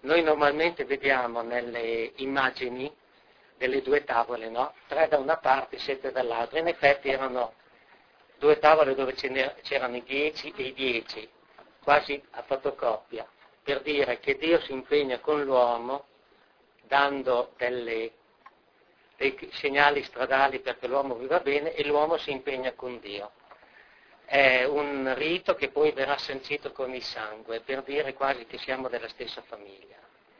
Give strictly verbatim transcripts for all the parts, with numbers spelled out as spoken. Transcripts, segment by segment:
noi normalmente vediamo nelle immagini delle due tavole, no? Tre da una parte, sette dall'altra. In effetti erano due tavole dove c'erano i dieci e i dieci, quasi a fotocopia, per dire che Dio si impegna con l'uomo dando delle, dei segnali stradali perché l'uomo viva bene e l'uomo si impegna con Dio. È un rito che poi verrà sancito con il sangue, per dire quasi che siamo della stessa famiglia.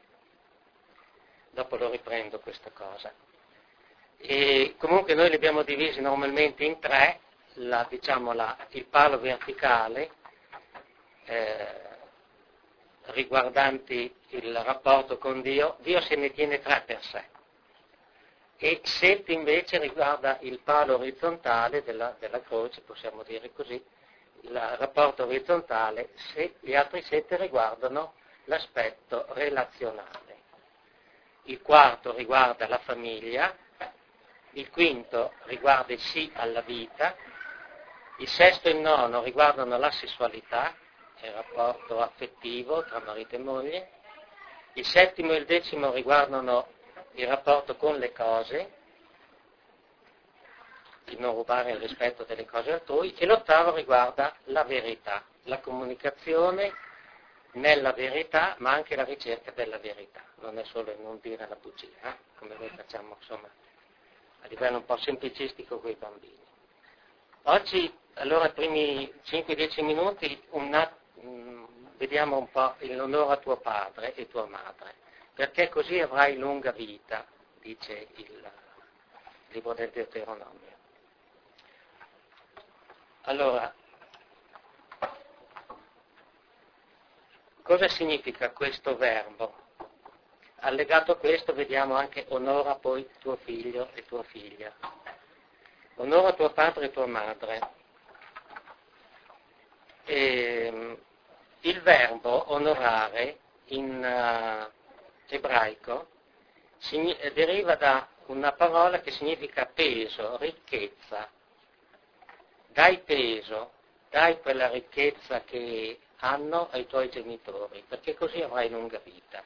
Dopo lo riprendo questa cosa. E comunque noi li abbiamo divisi normalmente in tre, la, diciamo la, il palo verticale, eh, riguardanti il rapporto con Dio, Dio se ne tiene tre per sé. E sette invece riguarda il palo orizzontale della, della croce, possiamo dire così, il rapporto orizzontale, se, gli altri sette riguardano l'aspetto relazionale. Il quarto riguarda la famiglia, il quinto riguarda il sì alla vita, il sesto e il nono riguardano la sessualità, il rapporto affettivo tra marito e moglie, il settimo e il decimo riguardano il rapporto con le cose, di non rubare il rispetto delle cose altrui, e l'ottavo riguarda la verità, la comunicazione nella verità, ma anche la ricerca della verità. Non è solo il non dire la bugia, eh? Come noi facciamo insomma a livello un po' semplicistico con i bambini. Oggi, allora, i primi cinque dieci minuti, una, mh, vediamo un po' l'onore a tuo padre e tua madre, perché così avrai lunga vita, dice il libro del Deuteronomio. Allora, cosa significa questo verbo? Allegato a questo vediamo anche onora poi tuo figlio e tua figlia. Onora tuo padre e tua madre. E, il verbo onorare in uh, ebraico signi- deriva da una parola che significa peso, ricchezza. Dai peso, dai quella ricchezza che hanno ai tuoi genitori, perché così avrai lunga vita.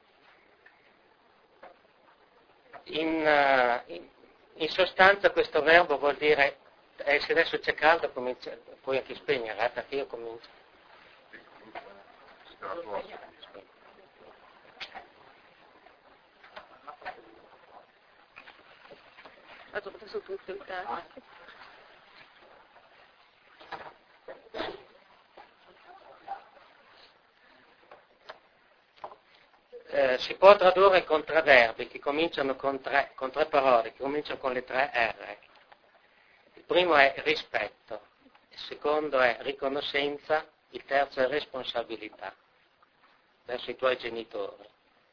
In, uh, in, in sostanza questo verbo vuol dire, eh, se adesso c'è caldo comincia, puoi anche spegnere, eh, perché io comincio. Adesso tutto il tempo. Eh, si può tradurre con tre verbi che cominciano con tre, con tre parole, che cominciano con le tre R. Il primo è rispetto, il secondo è riconoscenza, il terzo è responsabilità verso i tuoi genitori.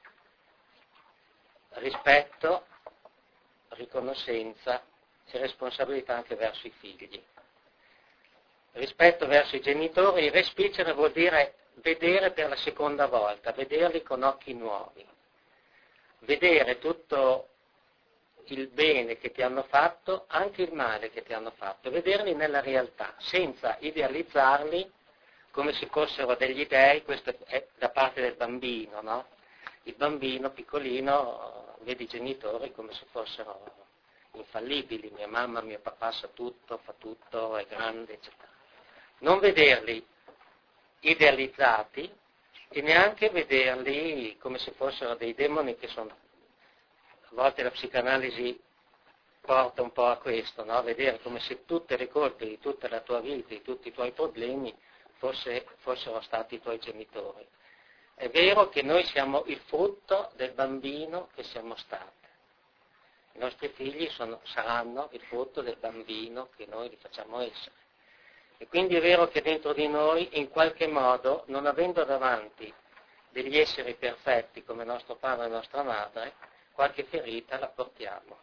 Rispetto, riconoscenza e responsabilità anche verso i figli. Rispetto verso i genitori, respicere vuol dire vedere per la seconda volta, vederli con occhi nuovi, vedere tutto il bene che ti hanno fatto, anche il male che ti hanno fatto, vederli nella realtà, senza idealizzarli come se fossero degli dei. Questo è da parte del bambino, no? Il bambino piccolino vede i genitori come se fossero infallibili, mia mamma, mio papà sa tutto, fa tutto, è grande, eccetera. Non vederli idealizzati e neanche vederli come se fossero dei demoni, che sono, a volte la psicanalisi porta un po' a questo, no? Vedere come se tutte le colpe di tutta la tua vita, di tutti i tuoi problemi fosse, fossero stati i tuoi genitori. È vero che noi siamo il frutto del bambino che siamo stati. I nostri figli sono, saranno il frutto del bambino che noi li facciamo essere. E quindi è vero che dentro di noi, in qualche modo, non avendo davanti degli esseri perfetti come nostro padre e nostra madre, qualche ferita la portiamo.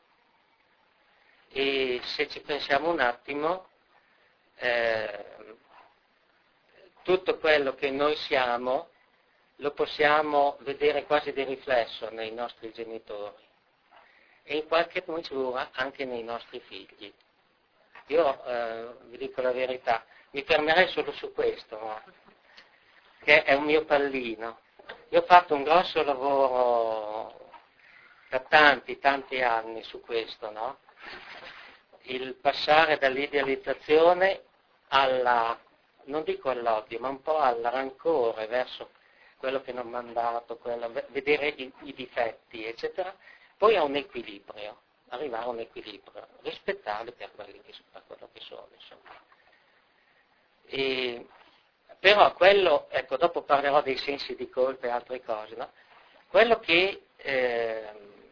E se ci pensiamo un attimo, eh, tutto quello che noi siamo lo possiamo vedere quasi di riflesso nei nostri genitori e in qualche misura anche nei nostri figli. Io eh, vi dico la verità, mi fermerei solo su questo, no? Che è un mio pallino. Io ho fatto un grosso lavoro da tanti, tanti anni su questo, no? Il passare dall'idealizzazione alla, non dico all'odio, ma un po' al rancore verso quello che non mi hanno dato, quello, vedere i, i difetti, eccetera, poi a un equilibrio, arrivare a un equilibrio, rispettarli per, quelli che, per quello che sono, insomma. E, però quello, ecco, dopo parlerò dei sensi di colpa e altre cose, no? Quello che eh,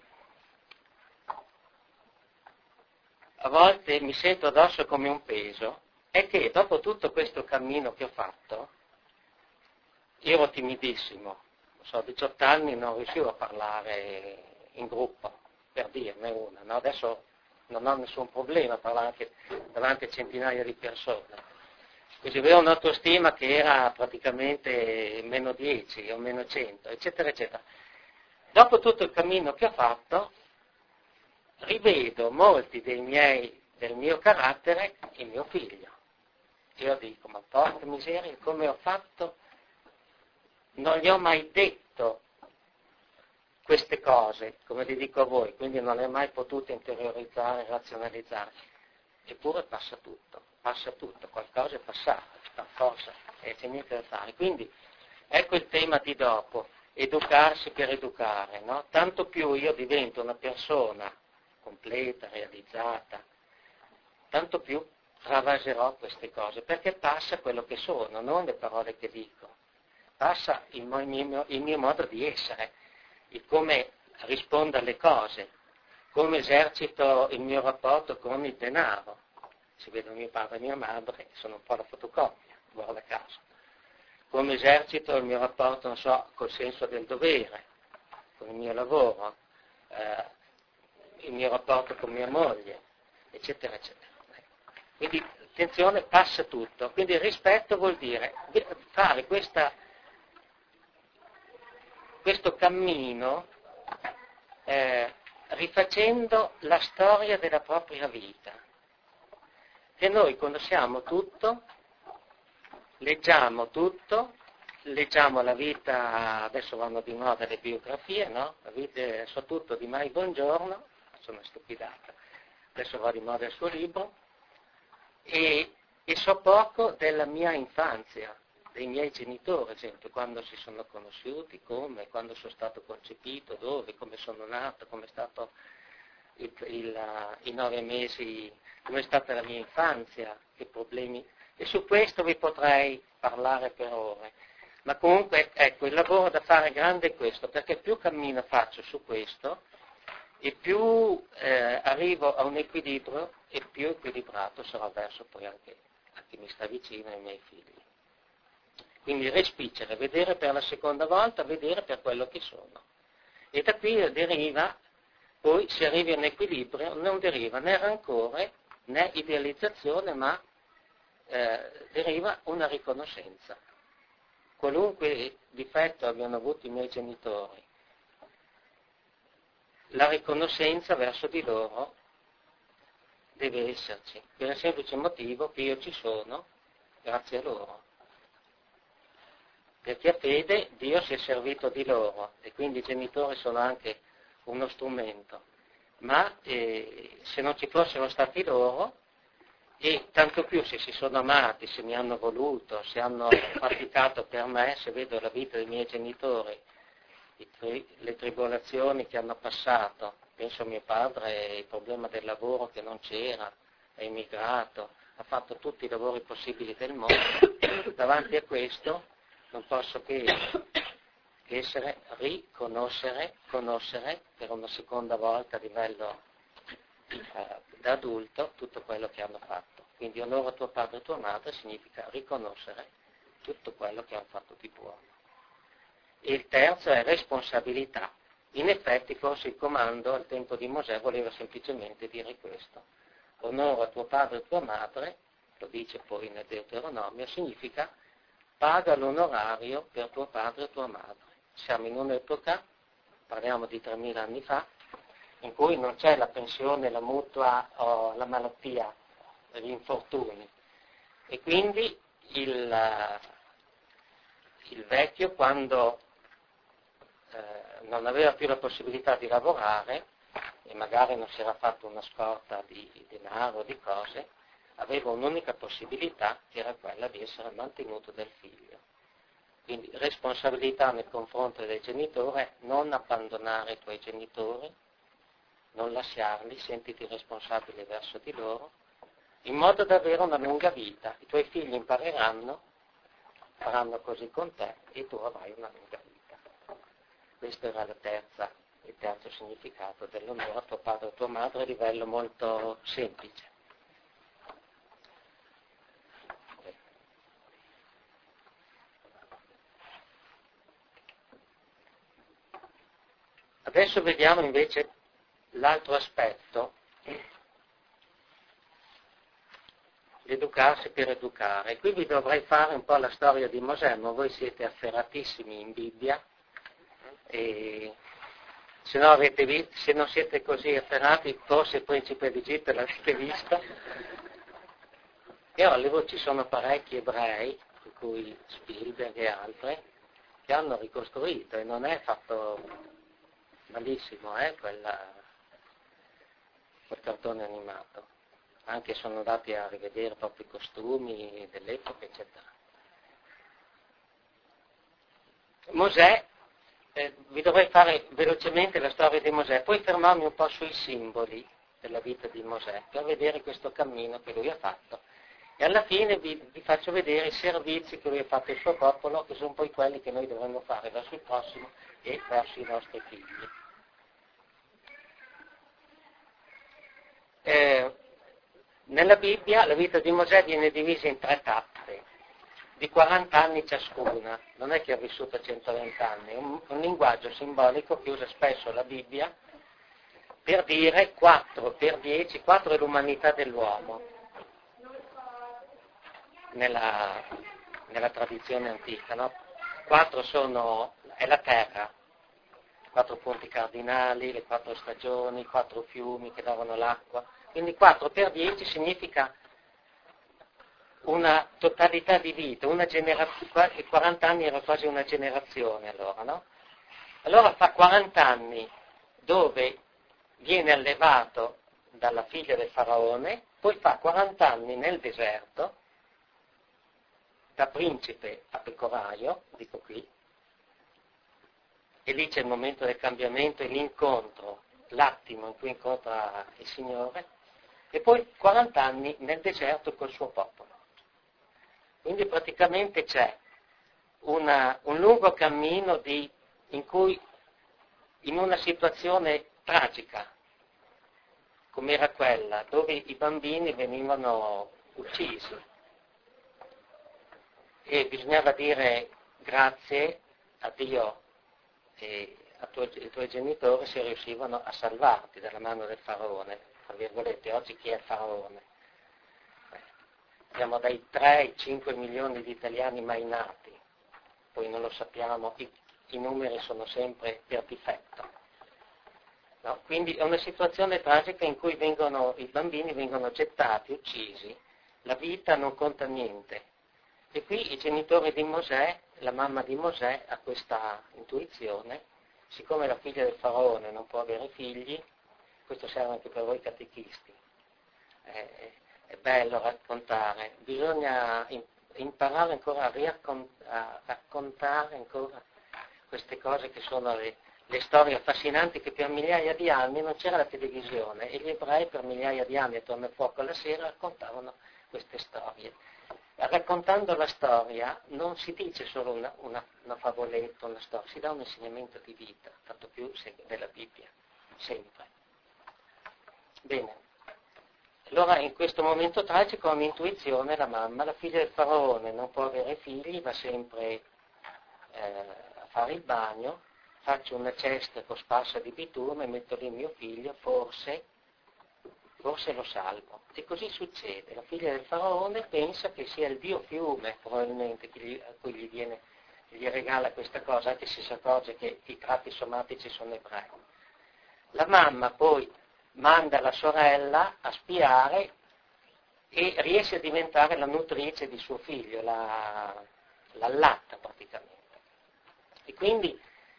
a volte mi sento addosso come un peso è che dopo tutto questo cammino che ho fatto, io ero timidissimo, non so, a diciotto anni non riuscivo a parlare in gruppo, per dirne una, no? Adesso non ho nessun problema a parlare anche davanti a centinaia di persone. Così avevo un'autostima che era praticamente meno dieci o meno cento, eccetera, eccetera. Dopo tutto il cammino che ho fatto, rivedo molti dei miei, del mio carattere in mio figlio. Io dico, ma porca miseria, come ho fatto? Non gli ho mai detto queste cose, come le dico a voi, quindi non le ho mai potute interiorizzare, razionalizzare. Eppure passa tutto, passa tutto, qualcosa è passato, per forza, e c'è niente da fare. Quindi ecco il tema di dopo, educarsi per educare, no? Tanto più io divento una persona completa, realizzata, tanto più travaserò queste cose, perché passa quello che sono, non le parole che dico, passa il mio, il mio modo di essere, il come rispondo alle cose, come esercito il mio rapporto con il denaro. Si vedono mio padre e mia madre, sono un po' la fotocopia, guarda caso. Come esercito il mio rapporto, non so, col senso del dovere, con il mio lavoro, eh, il mio rapporto con mia moglie, eccetera, eccetera. Quindi, attenzione, passa tutto. Quindi il rispetto vuol dire fare questa, questo cammino eh, rifacendo la storia della propria vita. Che noi conosciamo tutto, leggiamo tutto, leggiamo la vita, adesso vanno di moda le biografie, no? La vita, so tutto di Mai Buongiorno, sono stupidata, adesso va di moda il suo libro, e, e so poco della mia infanzia, dei miei genitori, ad esempio, quando si sono conosciuti, come, quando sono stato concepito, dove, come sono nato, come è stato il, il, i nove mesi, come è stata la mia infanzia, che problemi, e su questo vi potrei parlare per ore. Ma comunque, ecco, il lavoro da fare grande è questo, perché più cammino faccio su questo, e più eh, arrivo a un equilibrio, e più equilibrato sarò verso poi anche a chi mi sta vicino, ai miei figli. Quindi respiccere, vedere per la seconda volta, vedere per quello che sono. E da qui deriva, poi si arrivi a un equilibrio, non deriva né rancore, né idealizzazione, ma eh, deriva una riconoscenza. Qualunque difetto abbiano avuto i miei genitori, la riconoscenza verso di loro deve esserci, per il semplice motivo che io ci sono grazie a loro. Perché a fede Dio si è servito di loro e quindi i genitori sono anche uno strumento, ma eh, se non ci fossero stati loro, e tanto più se si sono amati, se mi hanno voluto, se hanno faticato per me, se vedo la vita dei miei genitori, tri- le tribolazioni che hanno passato, penso a mio padre, il problema del lavoro che non c'era, è emigrato, ha fatto tutti i lavori possibili del mondo, davanti a questo non posso che essere, riconoscere, conoscere per una seconda volta a livello eh, da adulto tutto quello che hanno fatto. Quindi onora tuo padre e tua madre significa riconoscere tutto quello che hanno fatto di buono. E il terzo è responsabilità. In effetti forse il comando al tempo di Mosè voleva semplicemente dire questo. Onora tuo padre e tua madre, lo dice poi nel Deuteronomio, significa paga l'onorario per tuo padre e tua madre. Siamo in un'epoca, parliamo di tremila anni fa, in cui non c'è la pensione, la mutua o la malattia, gli infortuni. E quindi il, il vecchio, quando non aveva più la possibilità di lavorare e magari non si era fatto una scorta di, di denaro o di cose, aveva un'unica possibilità che era quella di essere mantenuto dal figlio. Quindi responsabilità nei confronti del genitore, non abbandonare i tuoi genitori, non lasciarli, sentiti responsabile verso di loro, in modo da avere una lunga vita. I tuoi figli impareranno, faranno così con te e tu avrai una lunga vita. Questo era la terza, il terzo significato dell'onore a tuo padre e a tua madre a livello molto semplice. Adesso vediamo invece l'altro aspetto, l'educarsi per educare. Qui vi dovrei fare un po' la storia di Mosè, ma voi siete afferratissimi in Bibbia, e se, no avete visto, se non siete così afferrati, forse il Principe d'Egitto l'avete visto. E a Hollywood ci sono parecchi ebrei, tra cui Spielberg e altri, che hanno ricostruito, e non è fatto malissimo, eh, quella, quel cartone animato. Anche sono andati a rivedere proprio i costumi dell'epoca, eccetera. Mosè, eh, vi dovrei fare velocemente la storia di Mosè, poi fermarmi un po' sui simboli della vita di Mosè, per vedere questo cammino che lui ha fatto. E alla fine vi, vi faccio vedere i servizi che lui ha fatto al suo popolo, che sono poi quelli che noi dovremmo fare verso il prossimo e verso i nostri figli. Eh, nella Bibbia la vita di Mosè viene divisa in tre tappe, di quaranta anni ciascuna, non è che ha vissuto centoventi anni, è un, un linguaggio simbolico che usa spesso la Bibbia per dire quattro per dieci, quattro è l'umanità dell'uomo, nella, nella tradizione antica, no? quattro sono, è la terra, quattro punti cardinali, le quattro stagioni, quattro fiumi che davano l'acqua, quindi quattro per dieci significa una totalità di vita, una generazione, quaranta anni era quasi una generazione allora, no? Allora fa quaranta anni dove viene allevato dalla figlia del faraone, poi fa quaranta anni nel deserto, da principe a pecoraio, dico qui, e lì c'è il momento del cambiamento e l'incontro, l'attimo in cui incontra il Signore, e poi quaranta anni nel deserto col suo popolo. Quindi praticamente c'è una, un lungo cammino di, in cui, in una situazione tragica, come era quella, dove i bambini venivano uccisi, e bisognava dire grazie a Dio e a tuo, ai tuoi genitori se riuscivano a salvarti dalla mano del faraone, tra virgolette. Oggi chi è il faraone? Siamo dai tre ai cinque milioni di italiani mai nati, poi non lo sappiamo, i, i numeri sono sempre per difetto. No? Quindi è una situazione tragica in cui vengono, i bambini vengono gettati, uccisi, la vita non conta niente. E qui i genitori di Mosè, la mamma di Mosè ha questa intuizione, siccome la figlia del faraone non può avere figli, questo serve anche per voi catechisti. Eh, È bello raccontare, bisogna imparare ancora a, riaccont- a raccontare ancora queste cose che sono le, le storie affascinanti, che per migliaia di anni non c'era la televisione e gli ebrei per migliaia di anni attorno al fuoco alla sera raccontavano queste storie. Raccontando la storia non si dice solo una, una, una favoletta, una storia, si dà un insegnamento di vita, tanto più se della Bibbia, sempre. Bene. Allora in questo momento tragico ha un'intuizione la mamma, la figlia del faraone non può avere figli, va sempre eh, a fare il bagno, faccio una cesta cosparsa di bitume, metto lì mio figlio, forse, forse lo salvo. E così succede, la figlia del faraone pensa che sia il dio fiume probabilmente che gli, a cui gli, viene, gli regala questa cosa, anche se si accorge che i tratti somatici sono ebrei. La mamma poi manda la sorella a spiare e riesce a diventare la nutrice di suo figlio, la, l'allatta praticamente. E quindi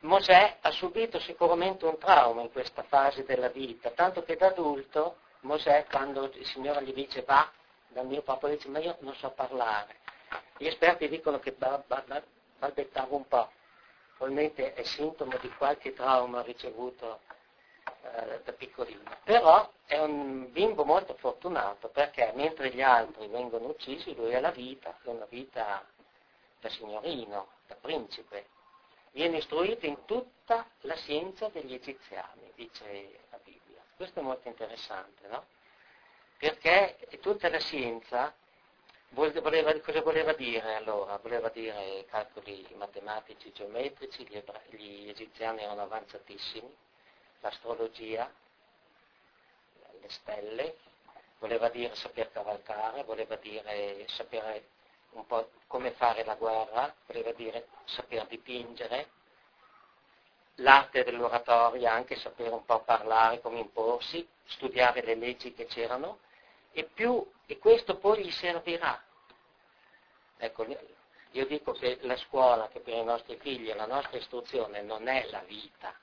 Mosè ha subito sicuramente un trauma in questa fase della vita, tanto che da adulto Mosè, quando il Signore gli dice va dal mio popolo, dice ma io non so parlare. Gli esperti dicono che balbettava un po', probabilmente è sintomo di qualche trauma ricevuto eh, da piccolino. Però è un bimbo molto fortunato, perché mentre gli altri vengono uccisi, lui ha la vita, è una vita da signorino, da principe. Viene istruito in tutta la scienza degli egiziani, dice la Bibbia. Questo è molto interessante, no? Perché tutta la scienza, voleva, cosa voleva dire allora? Voleva dire calcoli matematici, geometrici, gli, ebra, gli egiziani erano avanzatissimi, l'astrologia, le stelle, voleva dire saper cavalcare, voleva dire sapere un po' come fare la guerra, voleva dire saper dipingere, l'arte dell'oratoria, anche sapere un po' parlare, come imporsi, studiare le leggi che c'erano, e più, e questo poi gli servirà. Ecco, io dico che la scuola, che per i nostri figli è la nostra istruzione, non è la vita,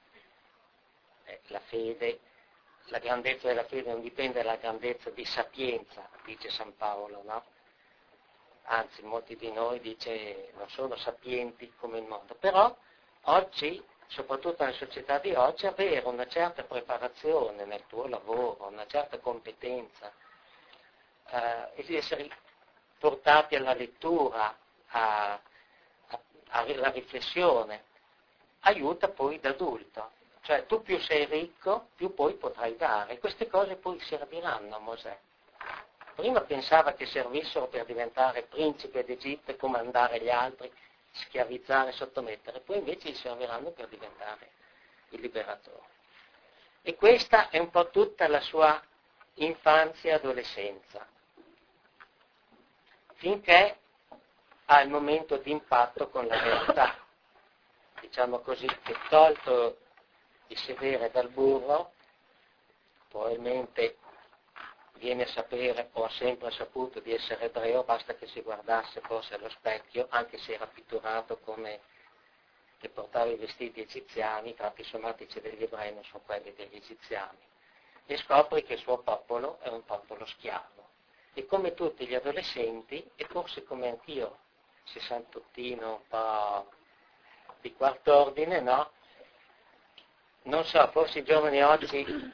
è la fede. La grandezza della fede non dipende dalla grandezza di sapienza, dice San Paolo, no? Anzi, molti di noi dice non sono sapienti come il mondo, però oggi, soprattutto nella società di oggi, avere una certa preparazione nel tuo lavoro, una certa competenza, eh, ed essere portati alla lettura, a, a, alla riflessione, aiuta poi da adulto. Cioè tu più sei ricco, più poi potrai dare. Queste cose poi serviranno a Mosè. Prima pensava che servissero per diventare principe d'Egitto e comandare gli altri, schiavizzare, sottomettere, poi invece gli serviranno per diventare il liberatore. E questa è un po' tutta la sua infanzia e adolescenza, finché ha il momento di impatto con la realtà. Diciamo così, che tolto di sedere dal burro, probabilmente viene a sapere, o ha sempre saputo di essere ebreo, basta che si guardasse forse allo specchio, anche se era pitturato come che portava i vestiti egiziani, i tratti somatici degli ebrei non sono quelli degli egiziani, e scopre che il suo popolo è un popolo schiavo. E come tutti gli adolescenti, e forse come anch'io, sessantottino un po' di quart'ordine, no? Non so, forse i giovani oggi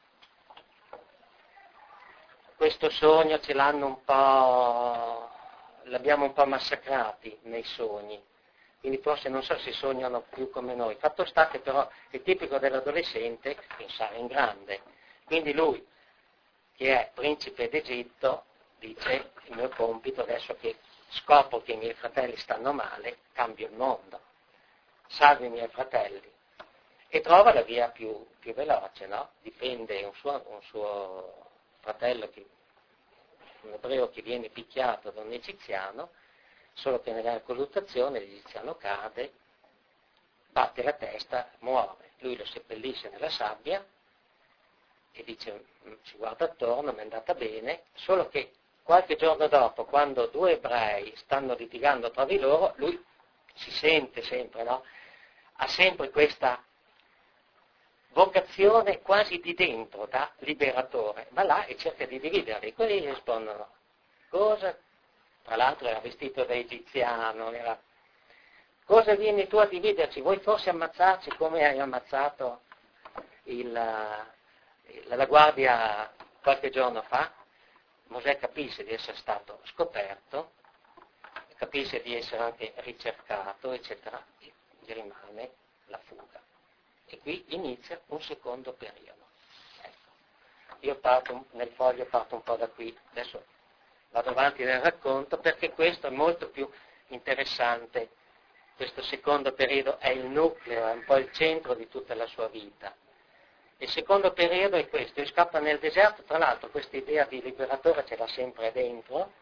questo sogno ce l'hanno un po', l'abbiamo un po' massacrati nei sogni, quindi forse non so se sognano più come noi. Fatto sta che però è tipico dell'adolescente pensare in grande, quindi lui, che è principe d'Egitto, dice il mio compito adesso che scopro che i miei fratelli stanno male, cambio il mondo, salvo i miei fratelli. E trova la via più, più veloce, no? Difende un suo, un suo fratello, che, un ebreo che viene picchiato da un egiziano, solo che nella colluttazione l'egiziano cade, batte la testa, muore. Lui lo seppellisce nella sabbia e dice, ci guarda attorno, mi è andata bene, solo che qualche giorno dopo, quando due ebrei stanno litigando tra di loro, lui si sente sempre, no? Ha sempre questa vocazione quasi di dentro, da liberatore, va là e cerca di dividerli. Quelli gli rispondono, cosa? Tra l'altro era vestito da egiziano, era... cosa vieni tu a dividerci? Vuoi forse ammazzarci come hai ammazzato il, la guardia qualche giorno fa? Mosè capisce di essere stato scoperto, capisce di essere anche ricercato, eccetera, e gli rimane la fuga. E qui inizia un secondo periodo. Ecco. Io parto, nel foglio parto un po' da qui, adesso vado avanti nel racconto, perché questo è molto più interessante. Questo secondo periodo è il nucleo, è un po' il centro di tutta la sua vita. Il secondo periodo è questo, lui scappa nel deserto, tra l'altro questa idea di liberatore ce l'ha sempre dentro,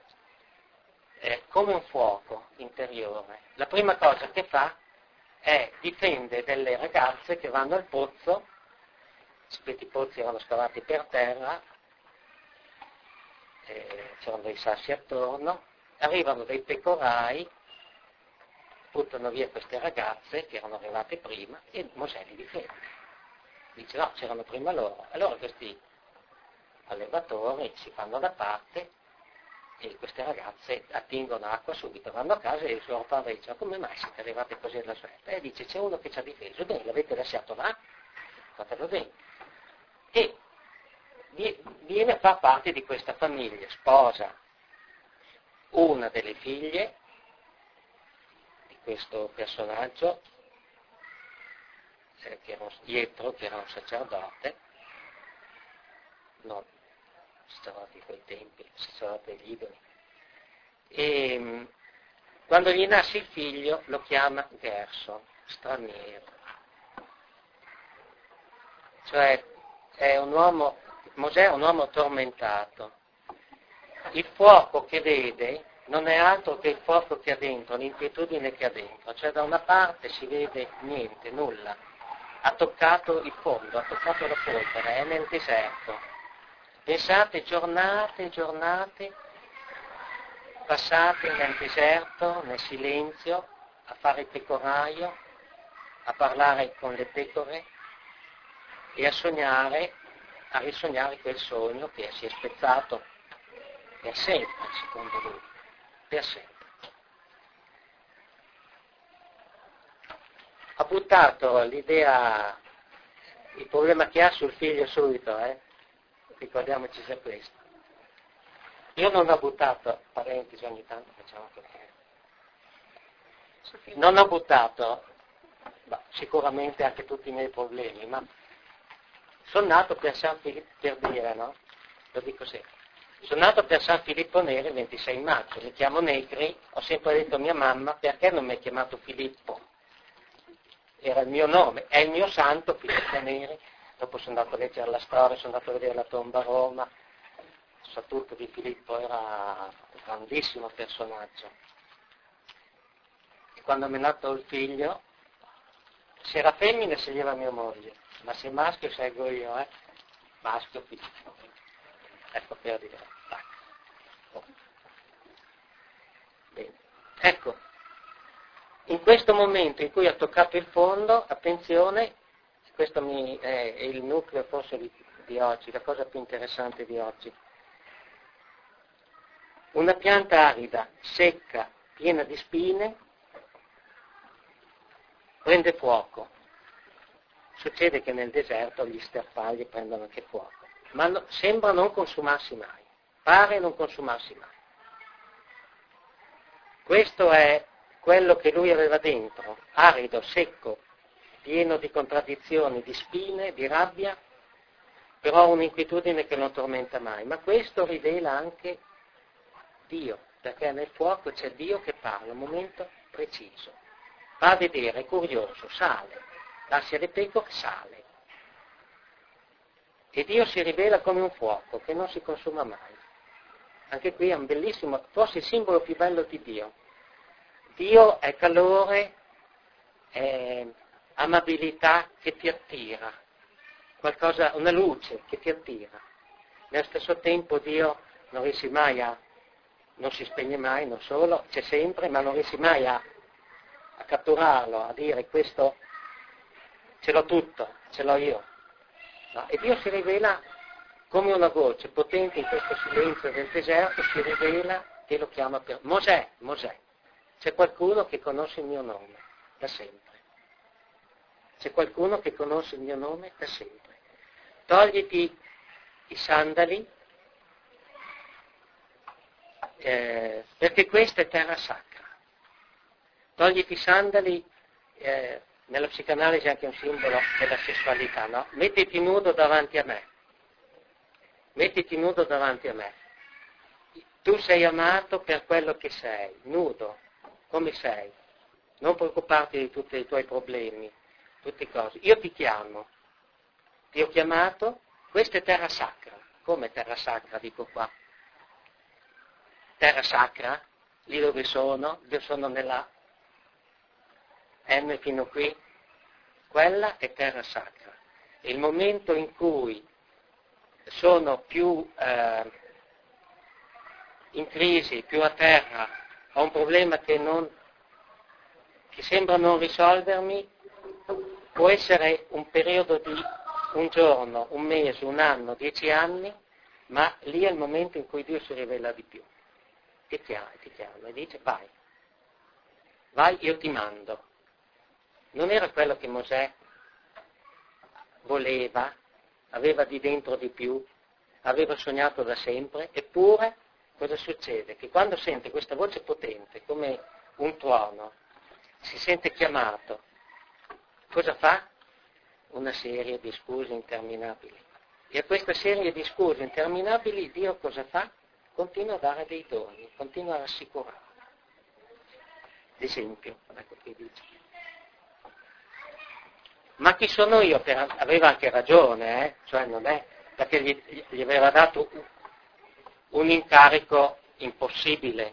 è come un fuoco interiore. La prima cosa che fa è difende delle ragazze che vanno al pozzo, questi pozzi erano scavati per terra, eh, c'erano dei sassi attorno, arrivano dei pecorai buttano via queste ragazze che erano arrivate prima e Mosè li difende. Dice no, c'erano prima loro. Allora questi allevatori si fanno da parte e queste ragazze attingono acqua subito, vanno a casa e il suo padre dice: ma come mai siete arrivate così alla svelta? E dice: c'è uno che ci ha difeso. Bene, l'avete lasciato là? Fatelo bene. E viene a far parte di questa famiglia, sposa una delle figlie di questo personaggio, eh, che era un, Pietro, che era un sacerdote, non sacerdote di quei tempi, sacerdote degli idoli. E mh, quando gli nasce il figlio lo chiama Gerson, straniero. Cioè è un uomo, Mosè è un uomo tormentato. Il fuoco che vede non è altro che il fuoco che ha dentro, l'inquietudine che ha dentro. Cioè da una parte si vede niente, nulla. Ha toccato il fondo, ha toccato la polvere, è nel deserto. Pensate giornate e giornate passate nel deserto, nel silenzio, a fare il pecoraio, a parlare con le pecore e a sognare, a risognare quel sogno che si è spezzato per sempre, secondo lui, per sempre. Ha buttato l'idea, il problema che ha sul figlio subito, eh? Ricordiamoci se questo. Io non ho buttato, parentesi ogni tanto facciamo che non ho buttato, bah, sicuramente anche tutti i miei problemi, ma sono nato per San Filippo, per dire, no? Lo dico sempre. Sono nato per San Filippo Neri il ventisei maggio, mi chiamo Negri, ho sempre detto a mia mamma: perché non mi hai chiamato Filippo? Era il mio nome, è il mio santo Filippo Neri. Dopo sono andato a leggere la storia, sono andato a vedere la tomba a Roma, so tutto di Filippo, era un grandissimo personaggio. E quando mi è nato il figlio, se era femmina sceglieva mia moglie, ma se maschio scelgo io, eh? Maschio Filippo. Ecco, per dire. Oh. Bene. Ecco, in questo momento in cui ha toccato il fondo, attenzione, questo mi, è il nucleo forse di, di oggi, la cosa più interessante di oggi. Una pianta arida, secca, piena di spine, prende fuoco. Succede che nel deserto gli sterfagli prendono anche fuoco, ma no, sembra non consumarsi mai, pare non consumarsi mai. Questo è quello che lui aveva dentro, arido, secco, pieno di contraddizioni, di spine, di rabbia, però un'inquietudine che non tormenta mai. Ma questo rivela anche Dio, perché nel fuoco c'è Dio che parla, un momento preciso. Va a vedere, è curioso, sale, lascia le pecore, sale. E Dio si rivela come un fuoco che non si consuma mai. Anche qui è un bellissimo, forse il simbolo più bello di Dio. Dio è calore, è amabilità che ti attira, qualcosa, una luce che ti attira. Nello stesso tempo Dio non riesce mai a, non si spegne mai, non solo, c'è sempre, ma non riesce mai a, a catturarlo, a dire questo ce l'ho tutto, ce l'ho io. No? E Dio si rivela come una voce potente in questo silenzio del deserto, si rivela e lo chiama per Mosè, Mosè. C'è qualcuno che conosce il mio nome da sempre. C'è qualcuno che conosce il mio nome da sempre. Togliti i sandali, eh, perché questa è terra sacra. Togliti i sandali, eh, nella psicanalisi è anche un simbolo della sessualità, no? Mettiti nudo davanti a me. Mettiti nudo davanti a me. Tu sei amato per quello che sei, nudo, come sei. Non preoccuparti di tutti i tuoi problemi, tutte cose. Io ti chiamo, ti ho chiamato, questa è terra sacra. Come terra sacra, dico qua? Terra sacra, lì dove sono, io sono nella M fino qui, quella è terra sacra. È il momento in cui sono più eh, in crisi, più a terra, ho un problema che non che sembra non risolvermi, può essere un periodo di un giorno, un mese, un anno, dieci anni, ma lì è il momento in cui Dio si rivela di più. Ti chiama, ti chiama e dice vai, vai, io ti mando. Non era quello che Mosè voleva, aveva di dentro di più, aveva sognato da sempre, eppure cosa succede? Che quando sente questa voce potente, come un tuono, si sente chiamato, cosa fa? Una serie di scuse interminabili. E a questa serie di scuse interminabili Dio cosa fa? Continua a dare dei doni, continua a rassicurare. Ad esempio, ecco che dice. Ma chi sono io? Per... Aveva anche ragione, eh? Cioè non è perché gli, gli aveva dato un incarico impossibile.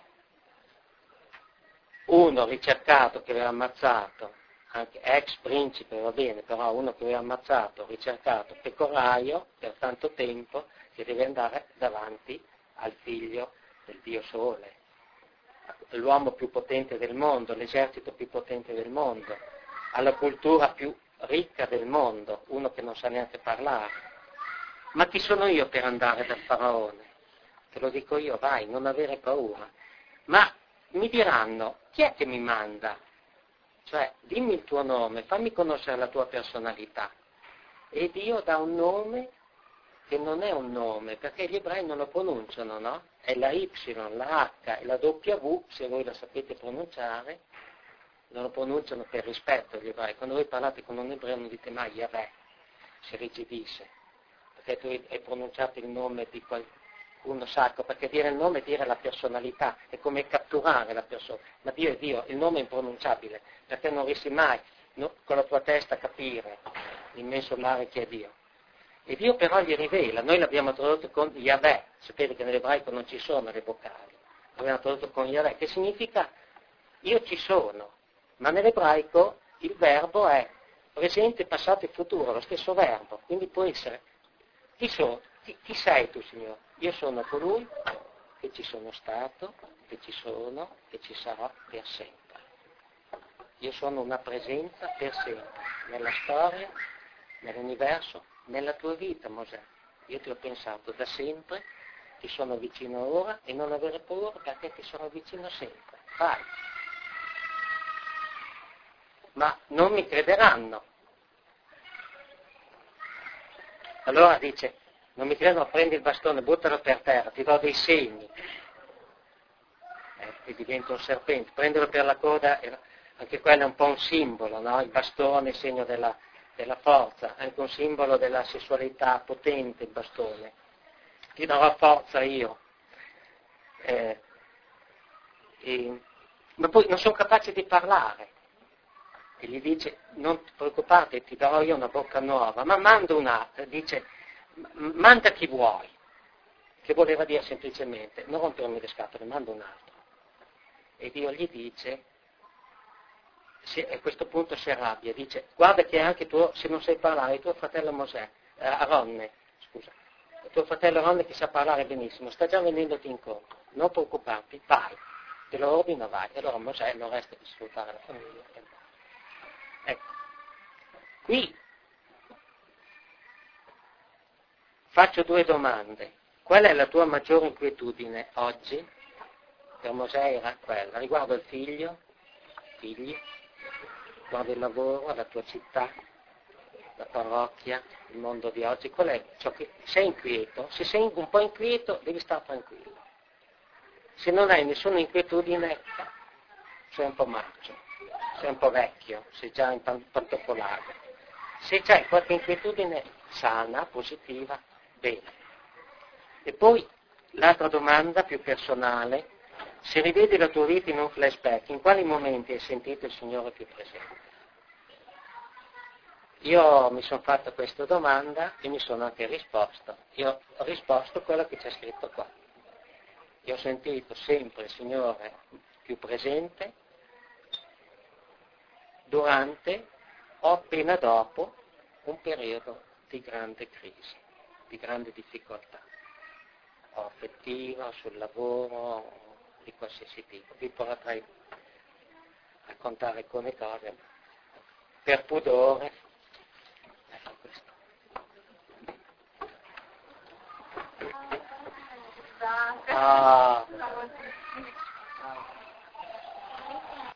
Uno ricercato che aveva ammazzato, anche ex principe va bene, però uno che aveva ammazzato, ricercato, pecoraio per tanto tempo, che deve andare davanti al figlio del Dio Sole, l'uomo più potente del mondo, l'esercito più potente del mondo, alla cultura più ricca del mondo, uno che non sa neanche parlare. Ma chi sono io per andare dal faraone? Te lo dico io, vai, non avere paura. Ma mi diranno, chi è che mi manda? Cioè, dimmi il tuo nome, fammi conoscere la tua personalità. E Dio dà un nome che non è un nome, perché gli ebrei non lo pronunciano, no? È la Y, la H e la W, se voi la sapete pronunciare, non lo pronunciano per rispetto agli ebrei. Quando voi parlate con un ebreo non dite mai Yahweh, si rigidisce, perché tu hai pronunciato il nome di qualcuno sacro, perché dire il nome è dire la personalità, è come catturare la persona, ma Dio è Dio, il nome è impronunciabile, perché non riesci mai no, con la tua testa a capire l'immenso mare che è Dio. E Dio però gli rivela, noi l'abbiamo tradotto con Yahweh, sapete che nell'ebraico non ci sono le vocali, l'abbiamo tradotto con Yahweh, che significa io ci sono, ma nell'ebraico il verbo è presente, passato e futuro, lo stesso verbo, quindi può essere chi, so, chi, chi sei tu Signore? Io sono colui che ci sono stato, che ci sono e ci sarò per sempre. Io sono una presenza per sempre, nella storia, nell'universo, nella tua vita, Mosè. Io ti ho pensato da sempre, ti sono vicino ora e non avere paura perché ti sono vicino sempre. Vai. Ma non mi crederanno. Allora dice, non mi credono, prendi il bastone, buttalo per terra, ti do dei segni. Eh, e diventa un serpente, prendilo per la coda, anche quello è un po' un simbolo, no? Il bastone, il segno della, della forza, anche un simbolo della sessualità potente, il bastone. Ti darò forza io. Eh, e, ma poi non sono capace di parlare. E gli dice, non ti preoccupare, ti darò io una bocca nuova, ma manda un'altra, dice, manda chi vuoi, che voleva dire semplicemente, non rompermi le scatole, manda un altro. E Dio gli dice, se, a questo punto si arrabbia, dice, guarda che anche tu, se non sai parlare, tuo fratello Mosè, eh, Aronne, scusa, tuo fratello Aronne che sa parlare benissimo, sta già venendoti incontro, non preoccuparti, vai, te lo ordino, vai. E allora Mosè non resta di sfruttare la famiglia. Ecco, qui faccio due domande. Qual è la tua maggiore inquietudine oggi? Per Mosè era quella, riguardo il figlio, figli, riguardo il lavoro, la tua città, la parrocchia, il mondo di oggi. Qual è ciò che sei inquieto? Se sei un po' inquieto, devi stare tranquillo. Se non hai nessuna inquietudine, sei un po' marcio. Sei un po' vecchio, sei già in pantofolato. Se c'hai qualche inquietudine sana, positiva, bene. E poi l'altra domanda più personale, se rivedi la tua vita in un flashback, in quali momenti hai sentito il Signore più presente? Io mi sono fatto questa domanda e mi sono anche risposto. Io ho risposto quello che c'è scritto qua. Io ho sentito sempre il Signore più presente durante o appena dopo un periodo di grande crisi, di grande difficoltà, o affettiva, o sul lavoro, di qualsiasi tipo. Vi potrei raccontare alcune cose, ma per pudore. Ecco questo. Ah,